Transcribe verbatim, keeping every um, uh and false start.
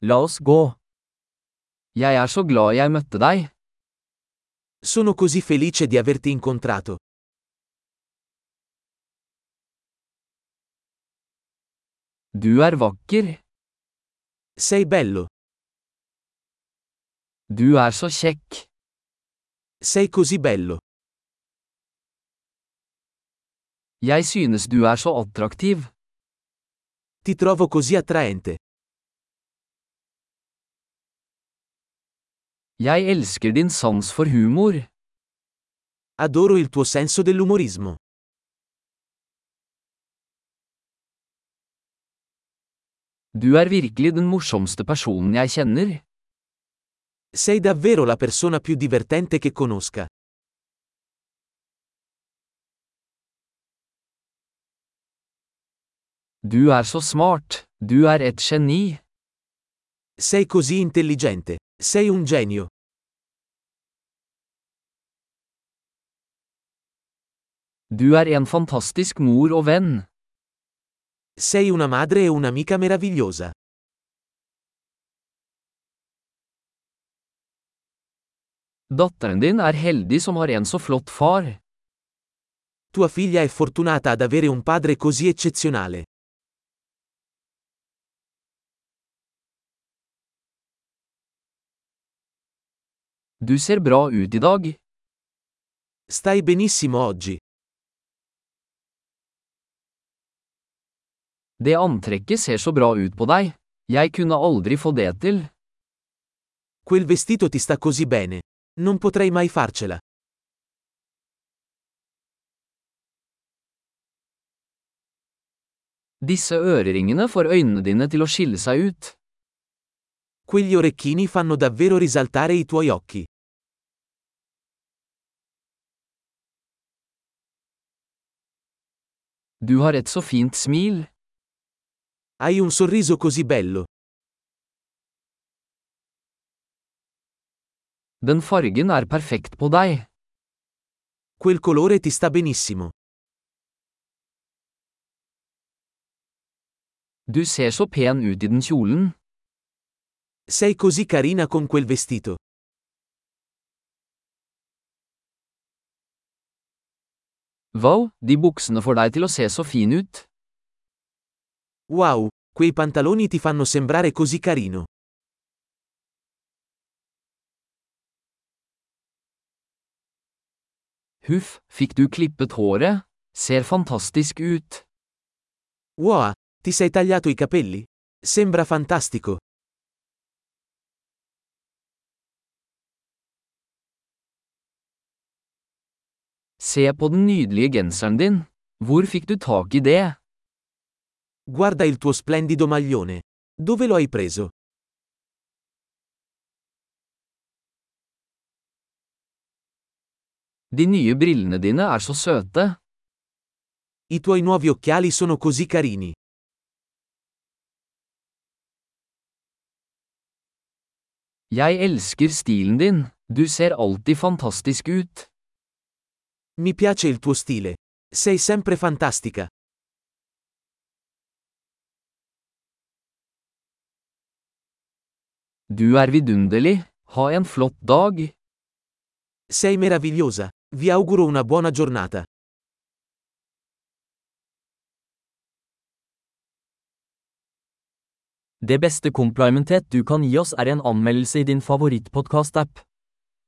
La oss gå. Jeg er så glad jeg møtte deg. Sono così felice di averti incontrato. Du er vakker. Sei bello. Du er så kjekk. Sei così bello. Jeg synes du er så attraktiv. Ti trovo così attraente. Jeg elsker din sans for humor. Adoro il tuo senso dell'umorismo. Du er virkelig den morsomste personen jeg kjenner. Sei davvero la persona più divertente che conosca. Du er så smart. Du er et geni. Sei così intelligente. Sei un genio. Du er en fantastisk mor og venn. Sei una madre e un'amica meravigliosa. Datteren din er heldig som har en så flott far. Tua figlia è fortunata ad avere un padre così eccezionale. Du ser bra ut i dag. Stai benissimo oggi. Det antrekket ser så bra ut på deg. Jeg kunne aldri få det til. Quel vestito ti sta così bene. Non potrei mai farcela. Disse øreringene får øynene dine til å skille seg ut. Quegli orecchini fanno davvero risaltare i tuoi occhi. Du har et så fint smil. Hai un sorriso così bello. Den fargen er perfekt på deg. Quel colore ti sta benissimo. Du ser så pen ut i den kjolen. Sei così carina con quel vestito. Wow, de buksene får deg til å se så fin ut. Wow, quei pantaloni ti fanno sembrare così carino. Huff, fikk du klippet håret? Ser fantastisk ut. Wow, ti sei tagliato i capelli? Sembra fantastico. Se på den nydelige genseren din. Hvor fikk du tak i det? Guarda il tuo splendido maglione. Dove lo hai preso? De nye brillene dine er så søte. I tuoi nuovi occhiali sono così carini. Jeg elsker stilen din. Du ser alltid fantastisk ut. Mi piace il tuo stile. Sei sempre fantastica. Du er vidunderlig. Ha en flott dag. Sei meravigliosa. Vi auguro una buona giornata. Det beste komplimentet du kan gi oss er en anmeldelse i din favorittpodcast-app.